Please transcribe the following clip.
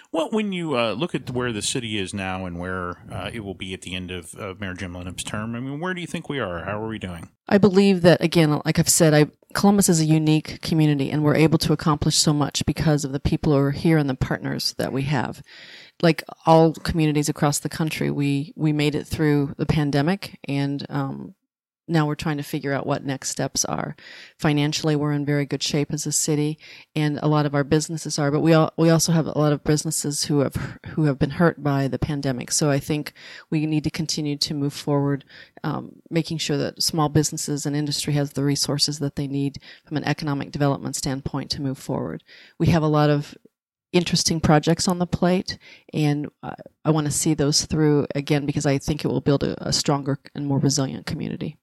Well, when you look at where the city is now and where it will be at the end of Mayor Jim Linup's term, I mean, where do you think we are? How are we doing? I believe that, again, like I've said, Columbus is a unique community, and we're able to accomplish so much because of the people who are here and the partners that we have. Like all communities across the country, we made it through the pandemic, and now we're trying to figure out what next steps are. Financially, we're in very good shape as a city, and a lot of our businesses are. But we also have a lot of businesses who have been hurt by the pandemic. So I think we need to continue to move forward, making sure that small businesses and industry has the resources that they need from an economic development standpoint to move forward. We have a lot of interesting projects on the plate, and I want to see those through again because I think it will build a stronger and more resilient community.